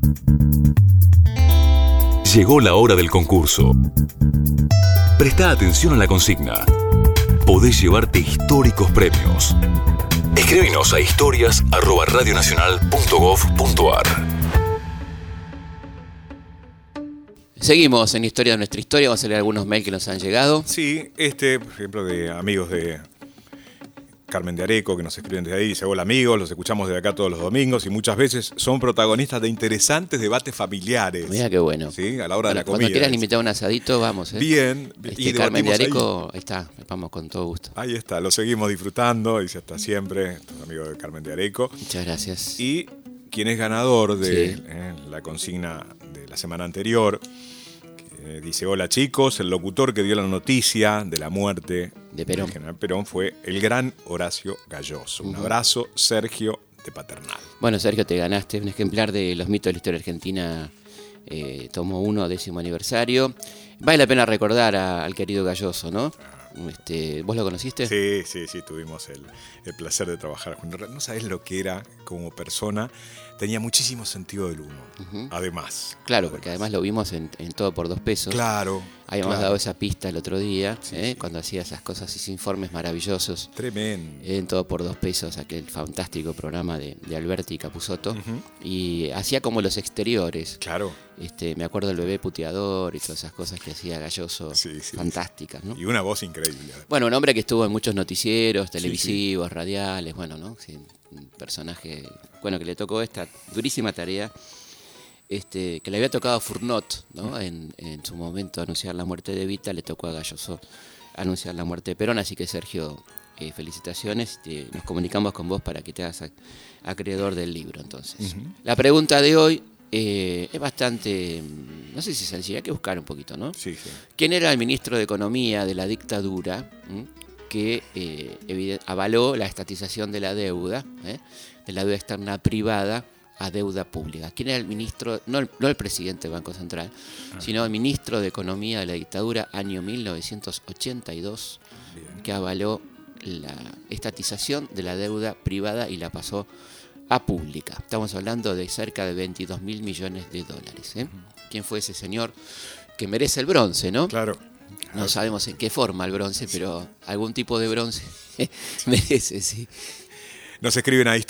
Llegó la hora del concurso. Presta atención a la consigna. Podés llevarte históricos premios. Escríbenos a historias@radionacional.gov.ar. Seguimos en Historia de nuestra historia. Vamos a leer algunos mails que nos han llegado. Sí, por ejemplo, de amigos de Carmen de Areco, que nos escriben desde ahí. Dice: hola amigos, los escuchamos desde acá todos los domingos y muchas veces son protagonistas de interesantes debates familiares. Mira qué bueno. Sí, a la hora de la comida. Cuando quieras invitar a un asadito, vamos. Bien. Y Carmen de Areco, ahí está, vamos con todo gusto. Ahí está, lo seguimos disfrutando, dice hasta siempre, estos amigos de Carmen de Areco. Muchas gracias. Y quien es ganador de la consigna de la semana anterior, dice: hola chicos, el locutor que dio la noticia de la muerte de Perón. del general Perón fue el gran Horacio Galloso. Un abrazo, Sergio de Paternal. Bueno, Sergio, te ganaste un ejemplar de Los mitos de la historia argentina, tomo 1, 10º aniversario. Vale la pena recordar al querido Galloso, ¿no? ¿Vos lo conociste? Sí, tuvimos el placer de trabajar juntos. No sabés lo que era como persona. Tenía muchísimo sentido del humor, además. Claro, porque además lo vimos en Todo por 2 pesos. Claro. Habíamos dado esa pista el otro día, cuando hacía esas cosas, esos informes maravillosos. Tremendo. En Todo por 2 pesos, aquel fantástico programa de Alberti Capusotto. Y hacía como los exteriores. Claro. Me acuerdo del bebé puteador y todas esas cosas que hacía Galloso, fantásticas, ¿no? Y una voz increíble. Bueno, un hombre que estuvo en muchos noticieros, televisivos, radiales, bueno, ¿no? Sí, un personaje, bueno, que le tocó esta durísima tarea, que le había tocado a Fournot, ¿no? En su momento anunciar la muerte de Evita, le tocó a Galloso anunciar la muerte de Perón, así que Sergio, felicitaciones, nos comunicamos con vos para que te hagas acreedor del libro, entonces. La pregunta de hoy es bastante, no sé si sencilla, hay que buscar un poquito, ¿no? Sí. ¿Quién era el ministro de Economía de la dictadura que avaló la estatización de la deuda externa privada a deuda pública? ¿Quién era el ministro, no el presidente del Banco Central, sino el ministro de Economía de la dictadura, año 1982, que avaló la estatización de la deuda privada y la pasó a pública? Estamos hablando de cerca de 22.000 millones de dólares. ¿Quién fue ese señor que merece el bronce, no? Claro. No sabemos en qué forma el bronce, pero algún tipo de bronce merece, sí. Nos escriben a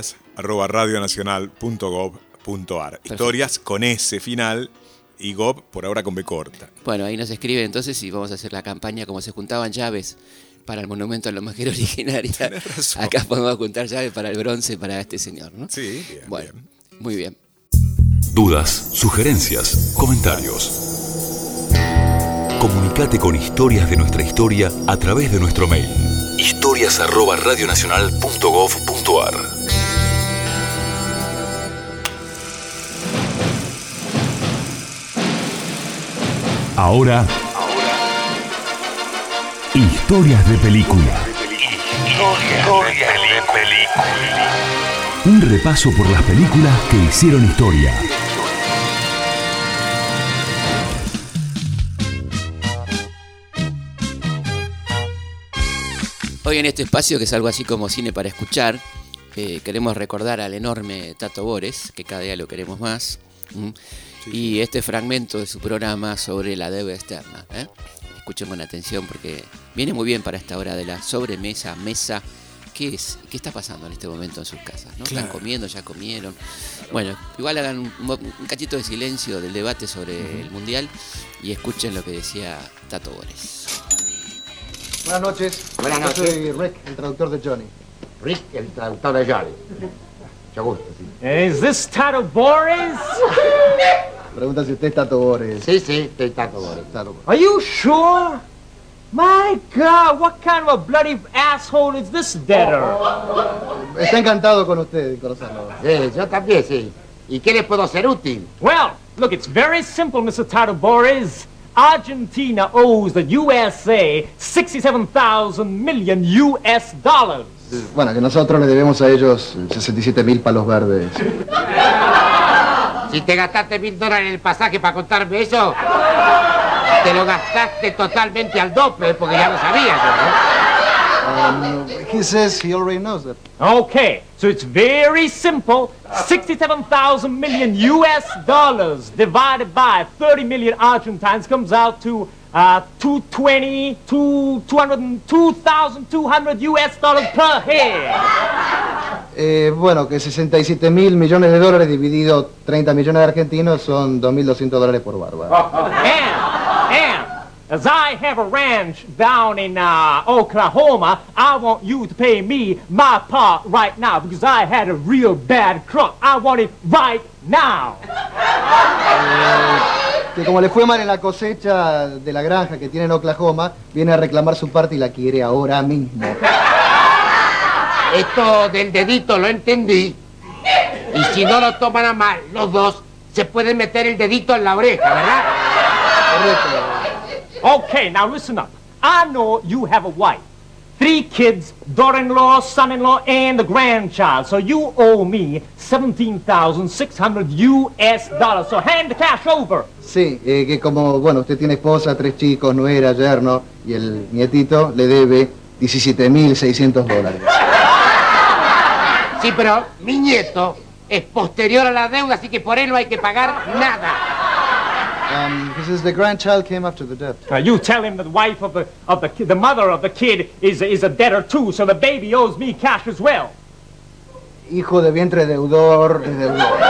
historias@radionacional.gov.ar. Historias con S final y gov por ahora con B corta. Bueno, ahí nos escriben entonces y vamos a hacer la campaña como se juntaban llaves para el monumento a la mujer originaria. Acá podemos juntar llaves para el bronce para este señor, ¿no? Sí, bien. Bueno, muy bien. Dudas, sugerencias, comentarios. Comunicate con Historias de nuestra historia a través de nuestro mail. historias@radionacional.gov.ar. Ahora, Historias de película. Historias de película. Un repaso por las películas que hicieron historia. Hoy en este espacio, que es algo así como cine para escuchar, queremos recordar al enorme Tato Bores, que cada día lo queremos más, y este fragmento de su programa sobre la deuda externa. Escuchen con atención porque viene muy bien para esta hora de la sobremesa, mesa. ¿Qué está pasando en este momento en sus casas? ¿No? Claro. ¿Están comiendo? ¿Ya comieron? Bueno, igual hagan un cachito de silencio del debate sobre el Mundial y escuchen lo que decía Tato Bores. Buenas noches. Buenas noches. Yo soy Rick, el traductor de Johnny. Rick, el traductor de Johnny. Mucho gusto, sí. Is this Tato Boris? Pregunta si usted es Tato Bores. Sí, estoy Tato Boris. Tato Bores. Are you sure? My God, what kind of a bloody asshole is this debtor? Está encantado con usted y conocerlo. Sí, yo también, sí. ¿Y qué le puedo ser útil? Well, look, it's very simple, Mr. Tato Boris. Argentina owes the USA 67,000 million US dollars. Bueno, que nosotros le debemos a ellos 67.000 palos verdes. Si te gastaste $1,000 en el pasaje para contarme eso, te lo gastaste totalmente al doble, porque ya lo sabía yo, ¿no? He says he already knows that. Okay, so it's very simple. 67,000 million US dollars divided by 30 million Argentines comes out to 2,200 US dollars per head. Bueno, que 67 mil millones de dólares dividido 30 millones de argentinos son 2.200 dólares por bárbaro. And as I have a ranch down in Oklahoma, I want you to pay me my part right now because I had a real bad crop. I want it right now. Que como le fue mal en la cosecha de la granja que tiene en Oklahoma, viene a reclamar su parte y la quiere ahora mismo. Esto del dedito lo entendí. Y si no lo toman a mal, los dos se pueden meter el dedito en la oreja, ¿verdad? Correcto. Okay, now listen up. I know you have a wife, 3 kids, daughter-in-law, son-in-law, and a grandchild. So you owe me 17,600 US dollars. So hand the cash over. Sí, que como, bueno, usted tiene esposa, 3 chicos, nuera, yerno y el nietito le debe 17.600 dólares. Sí, pero mi nieto es posterior a la deuda, así que por él no hay que pagar nada. He says the grandchild came after the debt. You tell him that the wife of the mother of the kid is a debtor too, so the baby owes me cash as well. Hijo de vientre deudor, es deudor.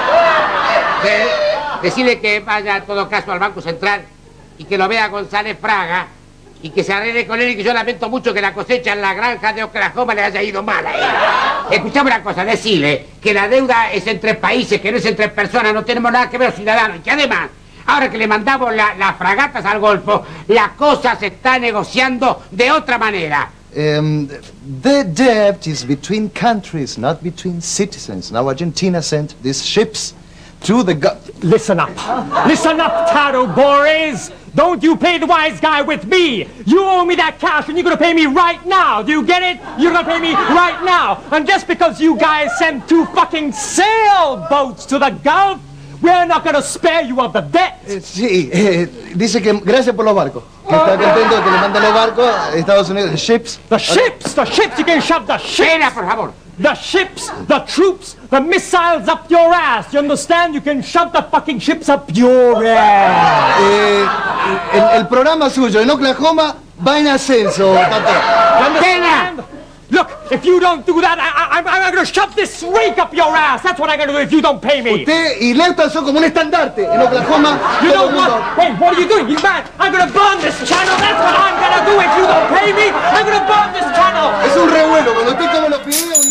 Decirle que vaya en todo caso al Banco Central y que lo vea González Fraga y que se arregle con él y que yo lamento mucho que la cosecha en la granja de Oklahoma le haya ido mal a él. Escuchame una cosa, decirle que la deuda es entre países, que no es entre personas, no tenemos nada que ver, ciudadanos, y que además, ahora que le mandamos las fragatas al Golfo, la cosa se está negociando de otra manera. The debt is between countries, not between citizens. Now Argentina sent these ships to the Listen up, Tato Boris. Don't you play the wise guy with me. You owe me that cash and you're gonna pay me right now. Do you get it? You're gonna pay me right now. And just because you guys sent 2 fucking sailboats to the Gulf, we're not gonna spare you of the debt. Sí, dice que gracias por los barcos. Que está contento de que le manden los barcos a Estados Unidos. The ships. The ships, you can shove the ships. Espera, por favor. The ships, the troops, the missiles up your ass. You understand? You can shove the fucking ships up your ass. El programa suyo en Oklahoma va en ascenso, Tato. You understand? Look, if you don't do that, I'm gonna shove this rake up your ass. That's what I'm gonna do if you don't pay me. Usted y Lefton son como un estandarte en Oklahoma. You know what? Hey, what are you doing? You mad? I'm gonna burn this channel. That's what I'm gonna do if you don't pay me. I'm gonna burn this channel. Es un revuelo. Cuando usted come los videos.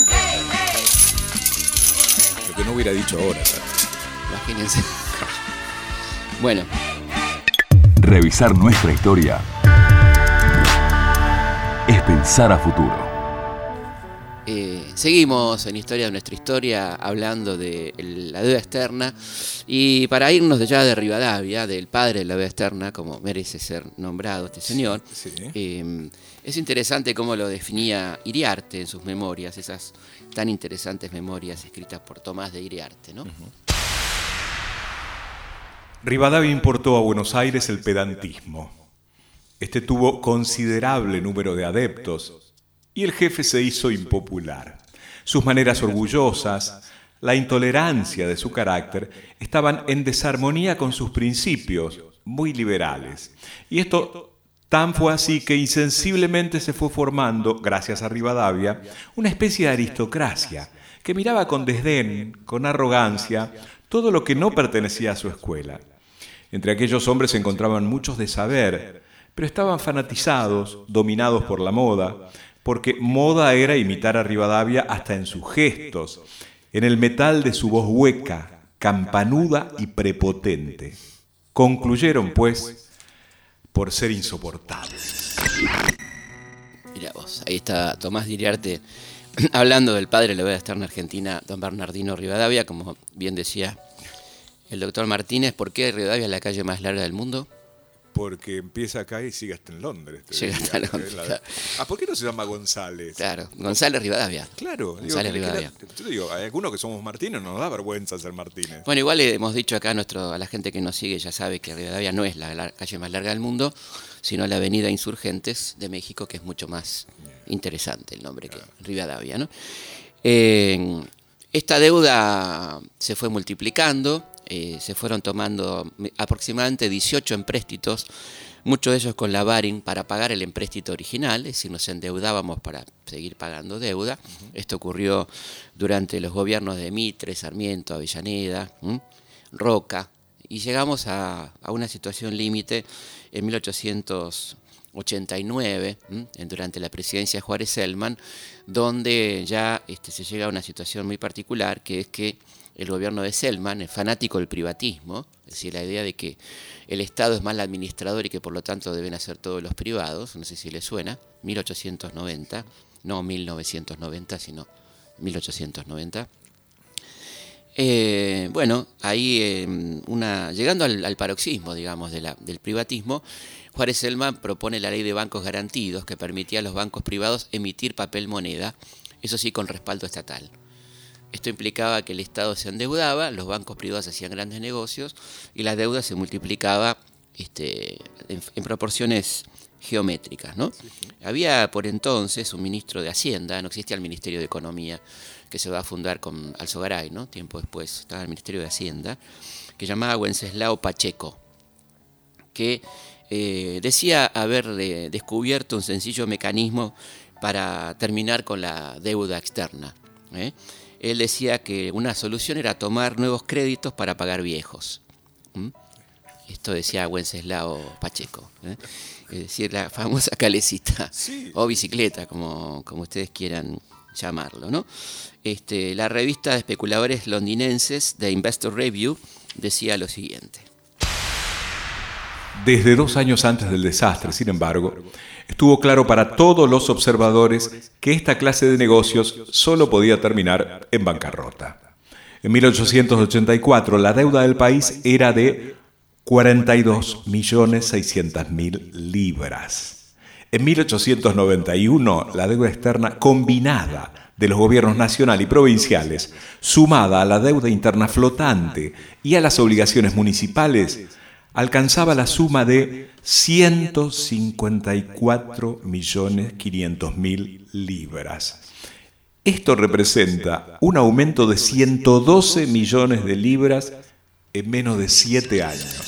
Lo que no hubiera dicho ahora. Imagínense. Bueno. Revisar nuestra historia es pensar a futuro. Seguimos en Historia de nuestra historia hablando de la deuda externa y para irnos ya de Rivadavia, del padre de la deuda externa, como merece ser nombrado este señor, Sí. Es interesante cómo lo definía Iriarte en sus memorias, esas tan interesantes memorias escritas por Tomás de Iriarte, ¿no? Rivadavia importó a Buenos Aires el pedantismo. Este tuvo considerable número de adeptos y el jefe se hizo impopular. Sus maneras orgullosas, la intolerancia de su carácter, estaban en desarmonía con sus principios, muy liberales. Y esto tan fue así que insensiblemente se fue formando, gracias a Rivadavia, una especie de aristocracia que miraba con desdén, con arrogancia, todo lo que no pertenecía a su escuela. Entre aquellos hombres se encontraban muchos de saber, pero estaban fanatizados, dominados por la moda, porque moda era imitar a Rivadavia hasta en sus gestos, en el metal de su voz hueca, campanuda y prepotente. Concluyeron, pues, por ser insoportables. Mirá vos, ahí está Tomás de Iriarte hablando del padre de la deuda externa argentina, don Bernardino Rivadavia, como bien decía el doctor Martínez. ¿Por qué Rivadavia es la calle más larga del mundo? Porque empieza acá y sigue hasta en Londres. Llega hasta Londres, claro. ¿Por qué no se llama González? Claro, González Rivadavia. Claro. González Rivadavia. Yo digo, hay algunos que somos Martínez, no nos da vergüenza ser Martínez. Bueno, igual le hemos dicho acá a la gente que nos sigue, ya sabe que Rivadavia no es la calle más larga del mundo, sino la avenida Insurgentes de México, que es mucho más Interesante el nombre, que Rivadavia, ¿no? Esta deuda se fue multiplicando, se fueron tomando aproximadamente 18 empréstitos, muchos de ellos con la Baring para pagar el empréstito original, es decir, nos endeudábamos para seguir pagando deuda. Esto ocurrió durante los gobiernos de Mitre, Sarmiento, Avellaneda, Roca, y llegamos a una situación límite en 1889, durante la presidencia de Juárez Celman, donde ya se llega a una situación muy particular, que es que el gobierno de Celman es fanático del privatismo, es decir, la idea de que el Estado es mal administrador y que por lo tanto deben hacer todos los privados, no sé si les suena, 1890, no 1990, sino 1890. Bueno, ahí llegando al paroxismo, digamos, del privatismo, Juárez Celman propone la ley de bancos garantidos que permitía a los bancos privados emitir papel moneda, eso sí con respaldo estatal. Esto implicaba que el Estado se endeudaba, los bancos privados hacían grandes negocios y la deuda se multiplicaba en proporciones geométricas, ¿no? Sí. Había por entonces un ministro de Hacienda, no existía el Ministerio de Economía, que se va a fundar con Alzogaray, ¿no? Tiempo después estaba el Ministerio de Hacienda, que llamaba Wenceslao Pacheco, que decía haber descubierto un sencillo mecanismo para terminar con la deuda externa. Él decía que una solución era tomar nuevos créditos para pagar viejos. Esto decía Wenceslao Pacheco, es decir, la famosa calecita, sí, o bicicleta, como ustedes quieran llamarlo, ¿no? La revista de especuladores londinenses, The Investor Review, decía lo siguiente. Desde 2 años antes del desastre, sin embargo, estuvo claro para todos los observadores que esta clase de negocios solo podía terminar en bancarrota. En 1884, la deuda del país era de 42.600.000 libras. En 1891, la deuda externa combinada de los gobiernos nacional y provinciales, sumada a la deuda interna flotante y a las obligaciones municipales, alcanzaba la suma de 154.500.000 libras. Esto representa un aumento de 112 millones de libras en menos de 7 años.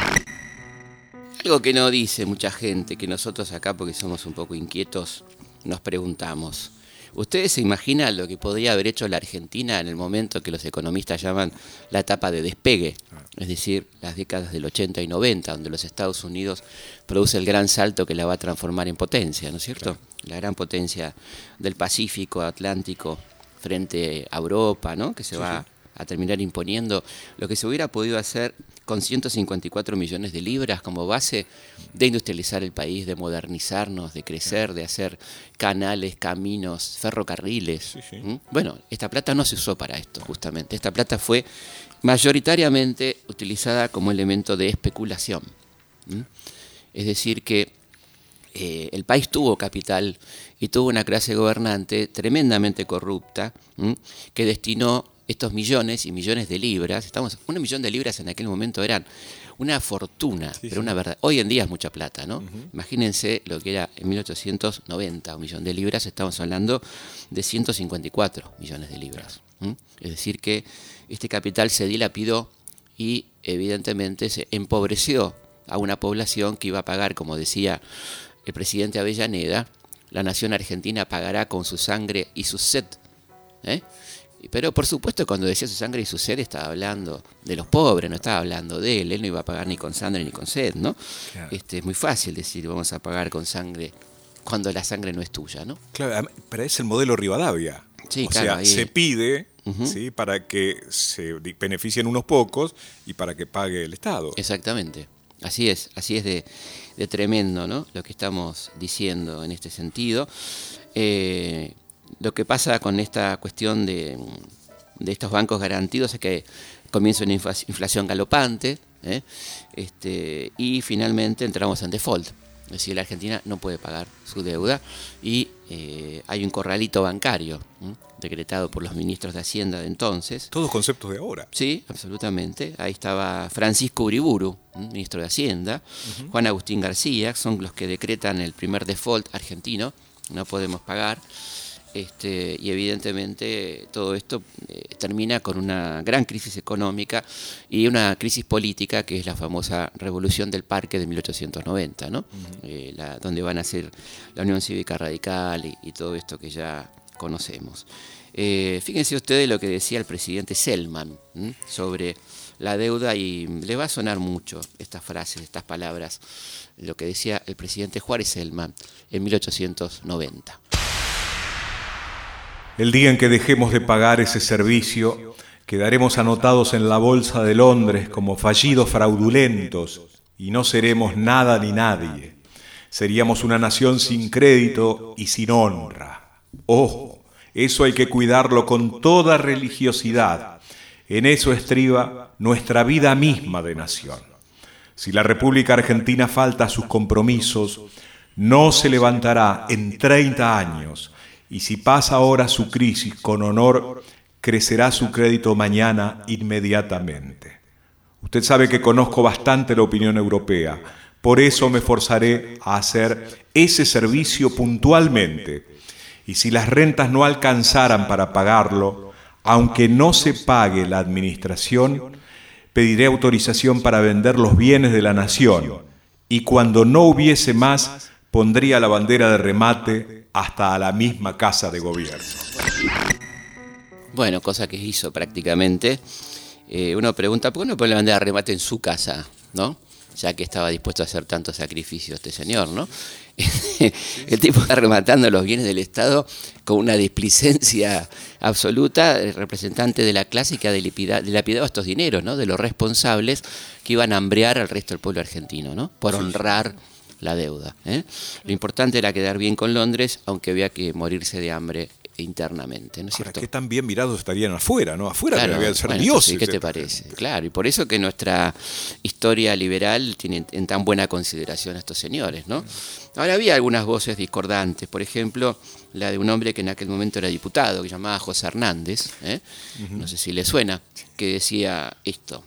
Algo que no dice mucha gente, que nosotros acá, porque somos un poco inquietos, nos preguntamos. ¿Ustedes se imaginan lo que podría haber hecho la Argentina en el momento que los economistas llaman la etapa de despegue? Es decir, las décadas del 80 y 90, donde los Estados Unidos produce el gran salto que la va a transformar en potencia, ¿no es cierto? Claro. La gran potencia del Pacífico Atlántico frente a Europa, ¿no? Que se va a terminar imponiendo lo que se hubiera podido hacer con 154 millones de libras como base de industrializar el país, de modernizarnos, de crecer, de hacer canales, caminos, ferrocarriles. Bueno, esta plata no se usó para esto, justamente. Esta plata fue mayoritariamente utilizada como elemento de especulación. Es decir, que el país tuvo capital y tuvo una clase gobernante tremendamente corrupta, que destinó estos millones y millones de libras. 1 millón de libras en aquel momento eran una fortuna, pero una verdad. Hoy en día es mucha plata, ¿no? Imagínense lo que era en 1890, 1 millón de libras, estamos hablando de 154 millones de libras. Es decir que este capital se dilapidó y evidentemente se empobreció a una población que iba a pagar, como decía el presidente Avellaneda, la nación argentina pagará con su sangre y su sed. Pero por supuesto cuando decía su sangre y su sed estaba hablando de los pobres, no estaba hablando de él. Él no iba a pagar ni con sangre ni con sed, ¿no? Claro. Es muy fácil decir vamos a pagar con sangre cuando la sangre no es tuya, ¿no? Claro, pero es el modelo Rivadavia. Sí, o claro, sea, ahí se pide ¿sí? para que se beneficien unos pocos y para que pague el Estado. Exactamente. Así es de tremendo, ¿no? Lo que estamos diciendo en este sentido. Lo que pasa con esta cuestión de estos bancos garantidos es que comienza una inflación galopante, y finalmente entramos en default. Es decir, la Argentina no puede pagar su deuda y hay un corralito bancario decretado por los ministros de Hacienda de entonces. Todos conceptos de ahora. Sí, absolutamente. Ahí estaba Francisco Uriburu, ministro de Hacienda, Juan Agustín García, son los que decretan el primer default argentino, no podemos pagar. Y evidentemente todo esto termina con una gran crisis económica y una crisis política, que es la famosa Revolución del Parque de 1890, ¿no? Donde van a ser la Unión Cívica Radical y todo esto que ya conocemos. Fíjense ustedes lo que decía el presidente Selman sobre la deuda, y le va a sonar mucho estas frases, estas palabras, lo que decía el presidente Juárez Selman en 1890. El día en que dejemos de pagar ese servicio, quedaremos anotados en la bolsa de Londres como fallidos fraudulentos y no seremos nada ni nadie. Seríamos una nación sin crédito y sin honra. ¡Ojo! Eso hay que cuidarlo con toda religiosidad. En eso estriba nuestra vida misma de nación. Si la República Argentina falta a sus compromisos, no se levantará en 30 años. Y si pasa ahora su crisis con honor, crecerá su crédito mañana inmediatamente. Usted sabe que conozco bastante la opinión europea, por eso me forzaré a hacer ese servicio puntualmente. Y si las rentas no alcanzaran para pagarlo, aunque no se pague la administración, pediré autorización para vender los bienes de la nación, y cuando no hubiese más, pondría la bandera de remate hasta a la misma casa de gobierno. Bueno, cosa que hizo prácticamente. Uno pregunta, ¿por qué no pone la bandera de remate en su casa, no? Ya que estaba dispuesto a hacer tanto sacrificio este señor, ¿no? El tipo está rematando los bienes del Estado con una displicencia absoluta, el representante de la clase que ha dilapidado estos dineros, ¿no? De los responsables que iban a hambrear al resto del pueblo argentino, ¿no? Por honrar la deuda. Lo importante era quedar bien con Londres, aunque había que morirse de hambre internamente, ¿no es cierto? Ahora, qué tan bien mirados estarían afuera, ¿no? Afuera claro, debían ser bueno, dioses. Sí, ¿qué te parece? Claro, y por eso que nuestra historia liberal tiene en tan buena consideración a estos señores, ¿no? Ahora, había algunas voces discordantes, por ejemplo, la de un hombre que en aquel momento era diputado, que se llamaba José Hernández, no sé si le suena, que decía esto.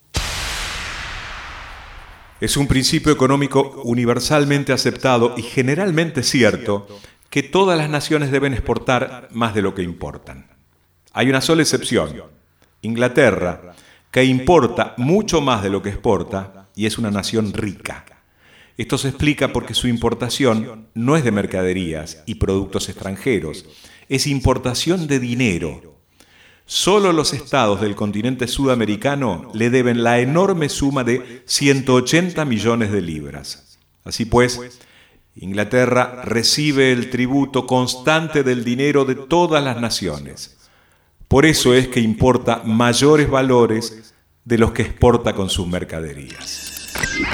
Es un principio económico universalmente aceptado y generalmente cierto que todas las naciones deben exportar más de lo que importan. Hay una sola excepción, Inglaterra, que importa mucho más de lo que exporta y es una nación rica. Esto se explica porque su importación no es de mercaderías y productos extranjeros, es importación de dinero. Solo los estados del continente sudamericano le deben la enorme suma de 180 millones de libras. Así pues, Inglaterra recibe el tributo constante del dinero de todas las naciones. Por eso es que importa mayores valores de los que exporta con sus mercaderías.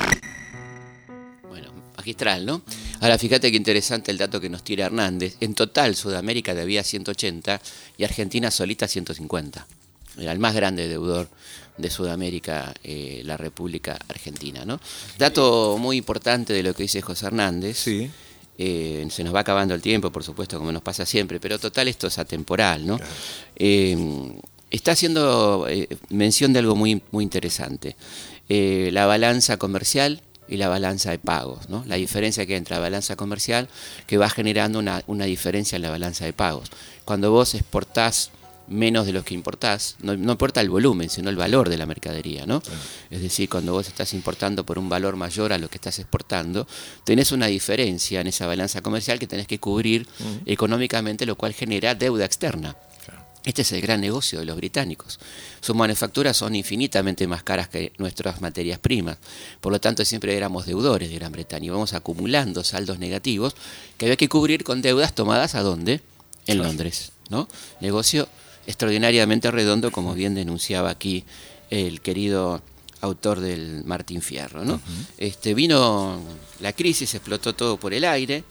Bueno, magistral, ¿no? Ahora, fíjate qué interesante el dato que nos tira Hernández. En total, Sudamérica debía 180 y Argentina solita 150. Era el más grande deudor de Sudamérica, la República Argentina, ¿no? Dato muy importante de lo que dice José Hernández. Sí. Se nos va acabando el tiempo, por supuesto, como nos pasa siempre, pero total esto es atemporal, ¿no? Claro. Está haciendo mención de algo muy, muy interesante. La balanza comercial y la balanza de pagos, ¿no? La diferencia que hay entre la balanza comercial, que va generando una diferencia en la balanza de pagos. Cuando vos exportás menos de lo que importás, no importa el volumen, sino el valor de la mercadería, ¿no? Sí. Es decir, cuando vos estás importando por un valor mayor a lo que estás exportando, tenés una diferencia en esa balanza comercial que tenés que cubrir económicamente, lo cual genera deuda externa. Claro. Este es el gran negocio de los británicos. Sus manufacturas son infinitamente más caras que nuestras materias primas. Por lo tanto, siempre éramos deudores de Gran Bretaña y vamos acumulando saldos negativos que había que cubrir con deudas tomadas ¿a dónde? En Londres, ¿no? Negocio extraordinariamente redondo, como bien denunciaba aquí el querido autor del Martín Fierro, ¿no? Vino la crisis, explotó todo por el aire,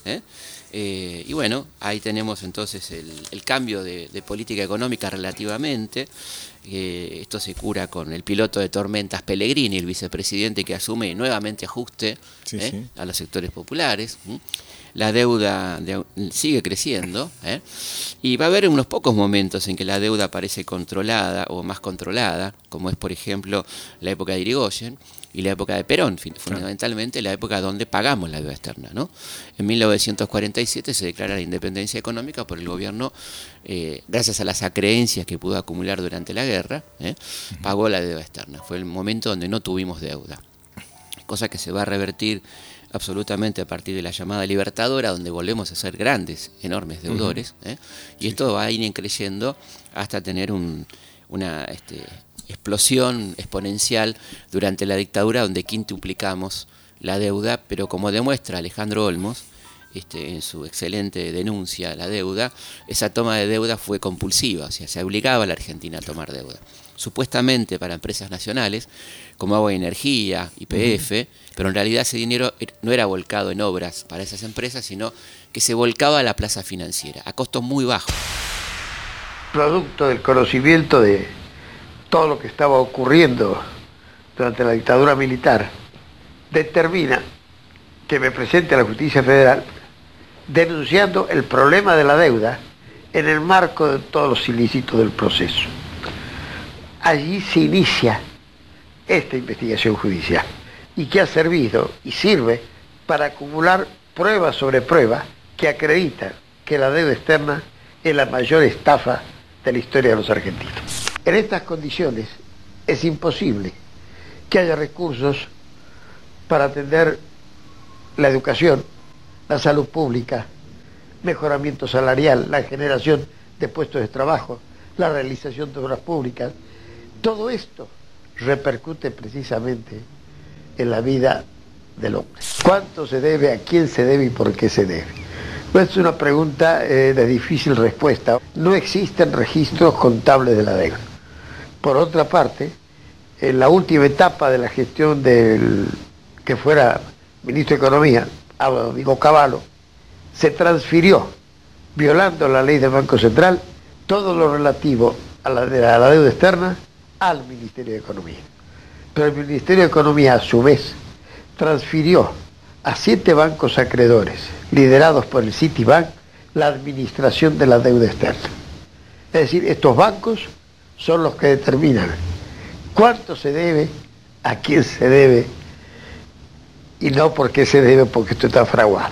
y bueno, ahí tenemos entonces el cambio de política económica relativamente. esto se cura con el piloto de tormentas Pellegrini, el vicepresidente que asume nuevamente ajuste a los sectores populares. La deuda sigue creciendo, y va a haber unos pocos momentos en que la deuda parece controlada o más controlada, como es por ejemplo la época de Irigoyen y la época de Perón, fundamentalmente la época donde pagamos la deuda externa, ¿no? En 1947 se declara la independencia económica por el gobierno, gracias a las acreencias que pudo acumular durante la guerra, pagó la deuda externa. Fue el momento donde no tuvimos deuda, cosa que se va a revertir absolutamente a partir de la llamada Libertadora, donde volvemos a ser grandes, enormes deudores, y esto va a ir creciendo hasta tener una explosión exponencial durante la dictadura, donde quintuplicamos la deuda, pero como demuestra Alejandro Olmos en su excelente denuncia a la deuda, esa toma de deuda fue compulsiva, o sea, se obligaba a la Argentina a tomar deuda. Supuestamente para empresas nacionales, como Agua y Energía, YPF, pero en realidad ese dinero no era volcado en obras para esas empresas, sino que se volcaba a la plaza financiera, a costos muy bajos. Producto del conocimiento de todo lo que estaba ocurriendo durante la dictadura militar, determina que me presente a la Justicia Federal denunciando el problema de la deuda en el marco de todos los ilícitos del proceso. Allí se inicia esta investigación judicial y que ha servido y sirve para acumular pruebas sobre pruebas que acreditan que la deuda externa es la mayor estafa de la historia de los argentinos. En estas condiciones es imposible que haya recursos para atender la educación, la salud pública, mejoramiento salarial, la generación de puestos de trabajo, la realización de obras públicas. Todo esto repercute precisamente en la vida del hombre. ¿Cuánto se debe, a quién se debe y por qué se debe? Pues es una pregunta de difícil respuesta. No existen registros contables de la deuda. Por otra parte, en la última etapa de la gestión del que fuera ministro de Economía, Domingo Cavallo, se transfirió, violando la ley del Banco Central, todo lo relativo a la deuda externa al Ministerio de Economía. Pero el Ministerio de Economía, a su vez, transfirió a 7 bancos acreedores, liderados por el Citibank, la administración de la deuda externa. Es decir, estos bancos son los que determinan cuánto se debe, a quién se debe, y no por qué se debe, porque esto está fraguado.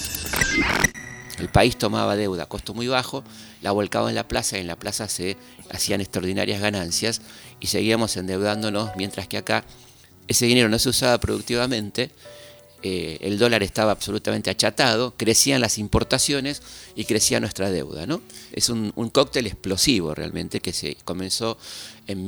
El país tomaba deuda a costo muy bajo, la volcaba en la plaza y en la plaza se hacían extraordinarias ganancias y seguíamos endeudándonos, mientras que acá ese dinero no se usaba productivamente, el dólar estaba absolutamente achatado, crecían las importaciones y crecía nuestra deuda, ¿no? Es un cóctel explosivo realmente que se comenzó en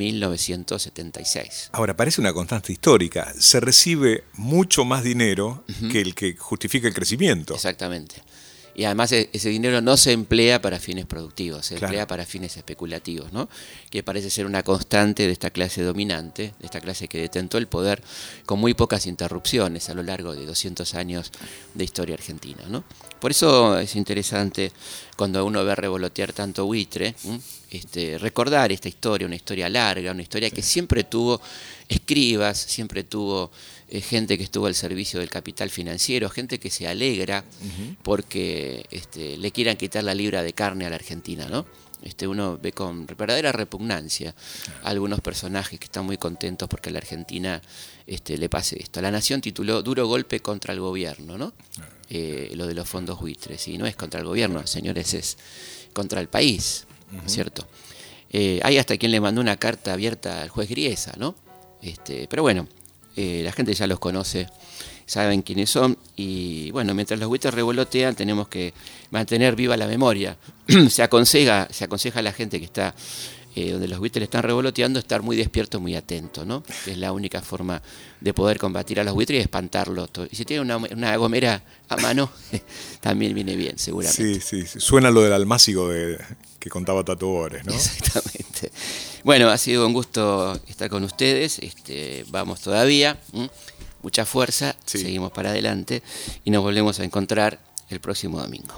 1976. Ahora, parece una constante histórica. Se recibe mucho más dinero que el que justifica el crecimiento. Exactamente. Y además ese dinero no se emplea para fines productivos, se emplea para fines especulativos, ¿no? Que parece ser una constante de esta clase dominante, de esta clase que detentó el poder con muy pocas interrupciones a lo largo de 200 años de historia argentina, ¿no? Por eso es interesante cuando uno ve revolotear tanto buitre, recordar esta historia, una historia larga, una historia que siempre tuvo escribas, siempre tuvo gente que estuvo al servicio del capital financiero, gente que se alegra porque le quieran quitar la libra de carne a la Argentina, ¿no? Uno ve con verdadera repugnancia a algunos personajes que están muy contentos porque a la Argentina le pase esto. La Nación tituló "Duro golpe contra el gobierno", ¿no? Lo de los fondos buitres. Y no es contra el gobierno, señores, es contra el país, ¿cierto? Hay hasta quien le mandó una carta abierta al juez Griesa, ¿no? Pero bueno, la gente ya los conoce, saben quiénes son, y bueno, mientras los buitres revolotean tenemos que mantener viva la memoria. Se aconseja a la gente que está donde los buitres están revoloteando estar muy despierto, muy atento, ¿no? Que es la única forma de poder combatir a los buitres y espantarlos. Y si tiene una gomera a mano, también viene bien, seguramente. Sí. Suena lo del almácigo que contaba Tato Bores, ¿no? Exactamente. Bueno, ha sido un gusto estar con ustedes. Vamos todavía. Mucha fuerza. Seguimos para adelante y nos volvemos a encontrar el próximo domingo.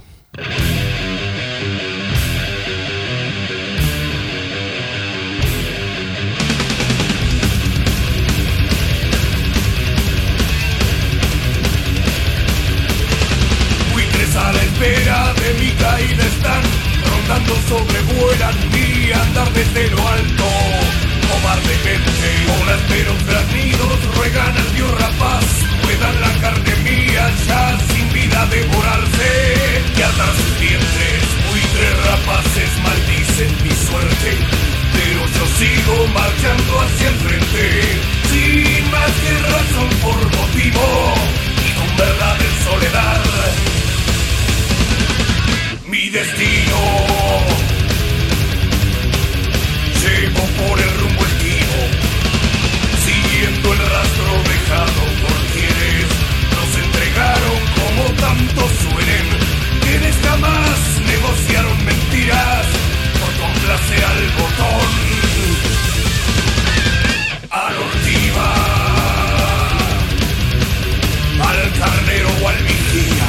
caída están rondando, sobrevuelan mi andar desde lo alto. Cobardemente, volasteros granidos ruegan al dios rapaz, puedan la carne mía ya sin vida devorarse y atar sus dientes. Buitres rapaces maldicen mi suerte, pero yo sigo marchando hacia el frente, sin más que razón por motivo y con verdad en soledad. Mi destino llevo por el rumbo esquivo, siguiendo el rastro dejado por quienes nos entregaron como tantos suelen, quienes jamás negociaron mentiras por complacer al botón. A la ortiva, al carnero o al vigía,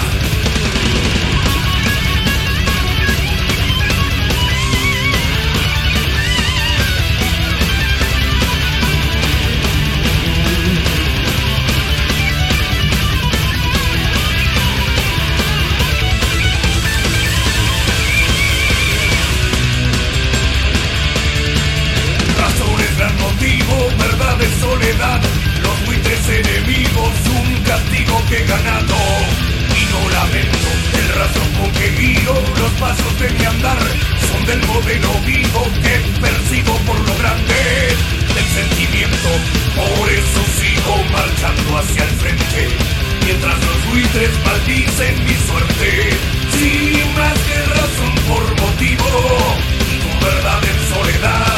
verdad de soledad, los buitres enemigos, un castigo que he ganado y no lamento el rastro con que guío, los pasos de mi andar son del modelo vivo que persigo por lo grande del sentimiento, por eso sigo marchando hacia el frente, mientras los buitres maldicen mi suerte, sin más que razón por motivo y con verdad en soledad.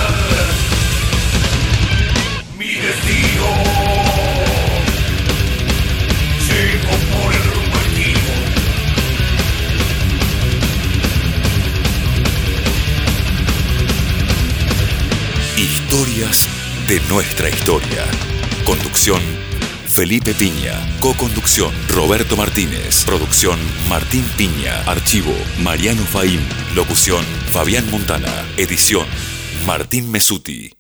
Mi destino llevo por el rumbo esquivo. Historias de nuestra historia. Conducción: Felipe Piña. Co-conducción: Roberto Martínez. Producción: Martín Piña. Archivo: Mariano Faín. Locución: Fabián Montana. Edición: Martín Mesuti.